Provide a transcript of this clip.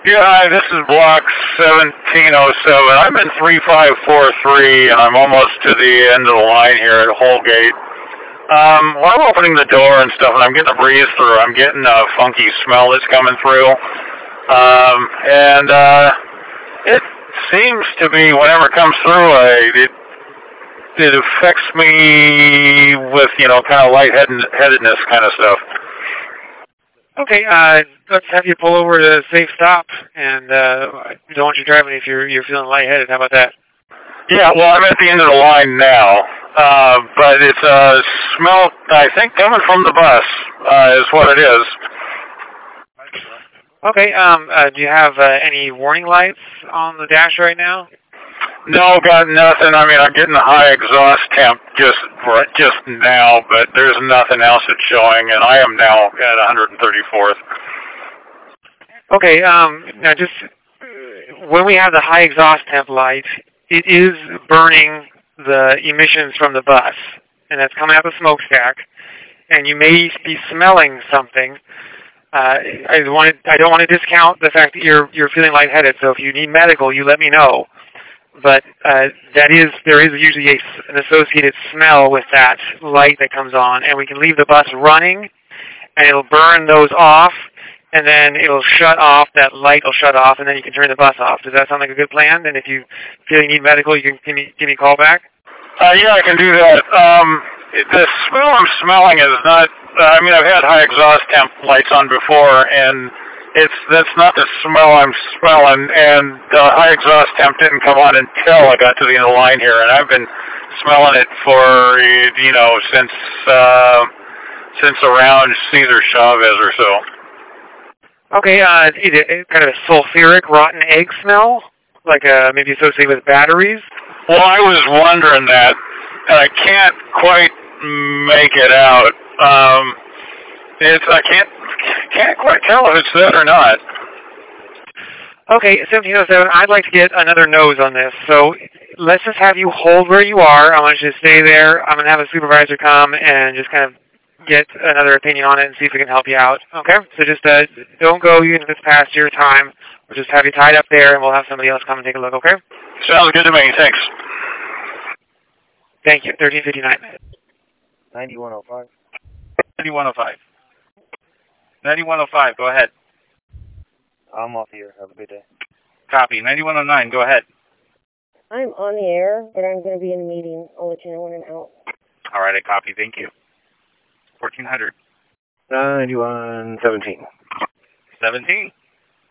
Yeah, hi, this is block 1707. I'm in 3543, and I'm almost to the end of the line here at Holgate. Well, I'm opening the door and stuff, and I'm getting a breeze through. I'm getting a funky smell that's coming through. It seems to be, whenever it comes through, it affects me with, kind of lightheadedness kind of stuff. Okay, let's have you pull over to a safe stop, and don't want you driving if you're feeling lightheaded. How about that? Yeah, well, I'm at the end of the line now, but it's a smell, I think, coming from the bus, is what it is. Okay, do you have any warning lights on the dash right now? No, got nothing. I mean, I'm getting a high exhaust temp just now, but there's nothing else that's showing, and I am now at 134th. Okay, now just when we have the high exhaust temp light, it is burning the emissions from the bus, and that's coming out the smokestack, and you may be smelling something. I don't want to discount the fact that you're feeling lightheaded, so if you need medical, you let me know. But there is usually an associated smell with that light that comes on, and we can leave the bus running, and it'll burn those off, and then it'll shut off. That light will shut off, and then you can turn the bus off. Does that sound like a good plan? And if you feel you need medical, you can give me a call back? Yeah, I can do that. The smell I'm smelling is not, I've had high exhaust temp lights on before, and that's not the smell I'm smelling, and the high exhaust temp didn't come on until I got to the end of the line here, and I've been smelling it for, since around Cesar Chavez or so. Okay, kind of a sulfuric, rotten egg smell, like maybe associated with batteries? Well, I was wondering that, and I can't quite make it out. I can't quite tell if it's that or not. Okay, 1707, I'd like to get another nose on this. So let's just have you hold where you are. I want you to stay there. I'm going to have a supervisor come and just kind of get another opinion on it and see if we can help you out. Okay? So just don't go even if it's past your time. We'll just have you tied up there, and we'll have somebody else come and take a look, okay? Sounds good to me. Thanks. Thank you. 1359. 9105. 9105. 9105, go ahead. I'm off here. Have a good day. Copy. 9109, go ahead. I'm on the air, but I'm going to be in a meeting. I'll let you know when I'm out. All right, I copy. Thank you. 1400. 9117. 17.